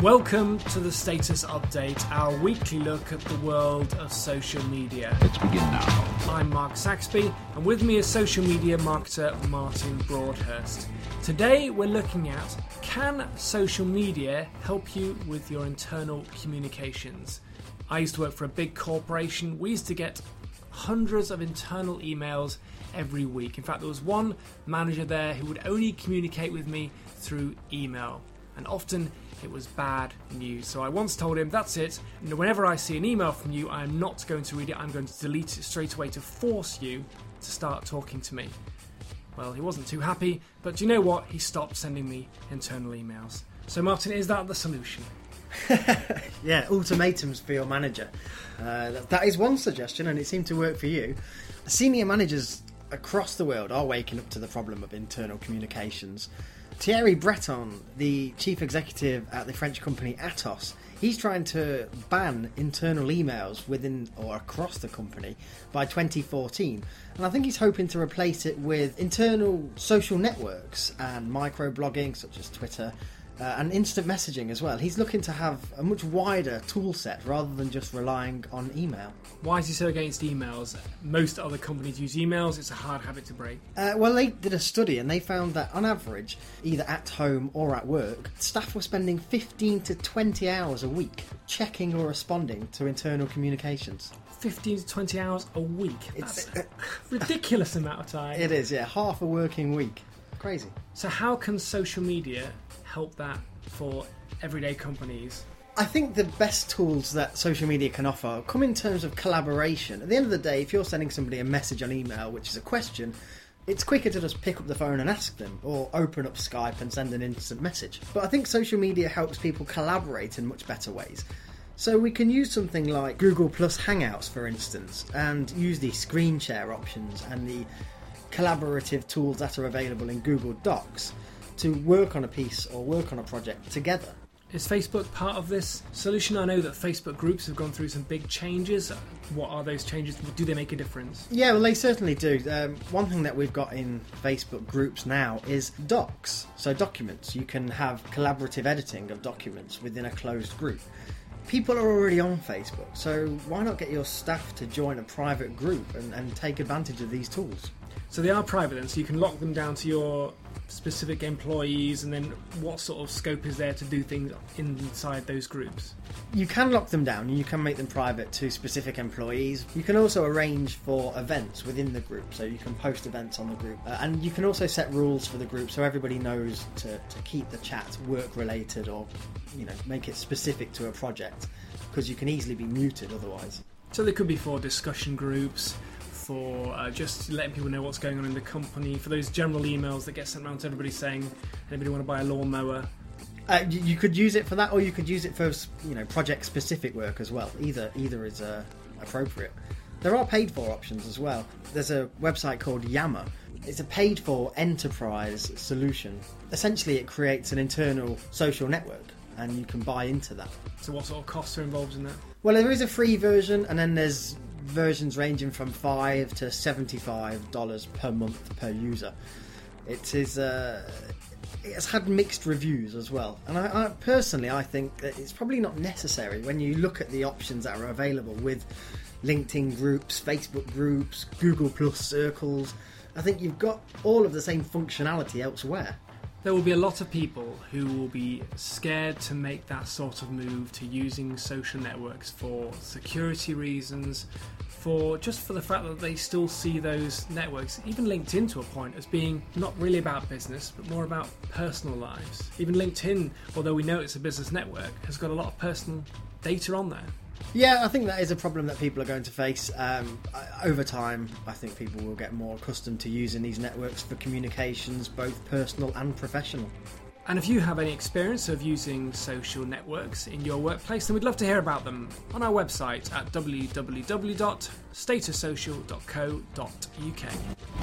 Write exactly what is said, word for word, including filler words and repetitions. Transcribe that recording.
Welcome to the Status Update, our weekly look at the world of social media. Let's begin now. I'm Mark Saxby, and with me is social media marketer Martin Broadhurst. Today we're looking at, can social media help you with your internal communications? I used to work for a big corporation. We used to get hundreds of internal emails every week. In fact, there was one manager there who would only communicate with me through email, and often it was bad news. So I once told him, that's it, whenever I see an email from you, I'm not going to read it, I'm going to delete it straight away to force you to start talking to me. Well, he wasn't too happy, but do you know what? He stopped sending me internal emails. So Martin, is that the solution? Yeah, ultimatums for your manager. Uh, that, that is one suggestion, and it seemed to work for you. Senior managers across the world are waking up to the problem of internal communications. Thierry Breton, the chief executive at the French company Atos, he's trying to ban internal emails within or across the company by twenty fourteen. And I think he's hoping to replace it with internal social networks and microblogging such as Twitter, Uh, and instant messaging as well. He's looking to have a much wider tool set rather than just relying on email. Why is he so against emails? Most other companies use emails. It's a hard habit to break. Uh, well, they did a study and they found that on average, either at home or at work, staff were spending fifteen to twenty hours a week checking or responding to internal communications. fifteen to twenty hours a week. It's That's a ridiculous amount of time. It is, yeah, half a working week. Crazy. So how can social media help that for everyday companies? I think the best tools that social media can offer come in terms of collaboration. At the end of the day, if you're sending somebody a message on email, which is a question, it's quicker to just pick up the phone and ask them, or open up Skype and send an instant message. But I think social media helps people collaborate in much better ways. So we can use something like Google Plus Hangouts, for instance, and use the screen share options and the collaborative tools that are available in Google Docs to work on a piece or work on a project together. Is Facebook part of this solution? I know that Facebook groups have gone through some big changes. What are those changes? Do they make a difference? Yeah, well, they certainly do. Um, one thing that we've got in Facebook groups now is docs, so documents. You can have collaborative editing of documents within a closed group. People are already on Facebook, so why not get your staff to join a private group and, and take advantage of these tools? So they are private then, so you can lock them down to your specific employees, and then what sort of scope is there to do things inside those groups? You can lock them down and you can make them private to specific employees. You can also arrange for events within the group, so you can post events on the group. Uh, and you can also set rules for the group so everybody knows to, to keep the chat work related, or you know, make it specific to a project, because you can easily be muted otherwise. So they could be for discussion groups, for uh, just letting people know what's going on in the company, for those general emails that get sent around to everybody saying, anybody want to buy a lawnmower? Uh, you, you could use it for that, or you could use it for, you know, project-specific work as well. Either either is uh, appropriate. There are paid-for options as well. There's a website called Yammer. It's a paid-for enterprise solution. Essentially, it creates an internal social network, and you can buy into that. So what sort of costs are involved in that? Well, there is a free version, and then there's versions ranging from five to seventy-five dollars per month per user. It is uh, it has had mixed reviews as well, and I, I personally I think that it's probably not necessary when you look at the options that are available with LinkedIn groups, Facebook groups, Google Plus circles. I think you've got all of the same functionality elsewhere. There will be a lot of people who will be scared to make that sort of move to using social networks for security reasons, for just for the fact that they still see those networks, even LinkedIn to a point, as being not really about business, but more about personal lives. Even LinkedIn, although we know it's a business network, has got a lot of personal data on there. Yeah, I think that is a problem that people are going to face. Um, over time, I think people will get more accustomed to using these networks for communications, both personal and professional. And if you have any experience of using social networks in your workplace, then we'd love to hear about them on our website at w w w dot status social dot co dot u k.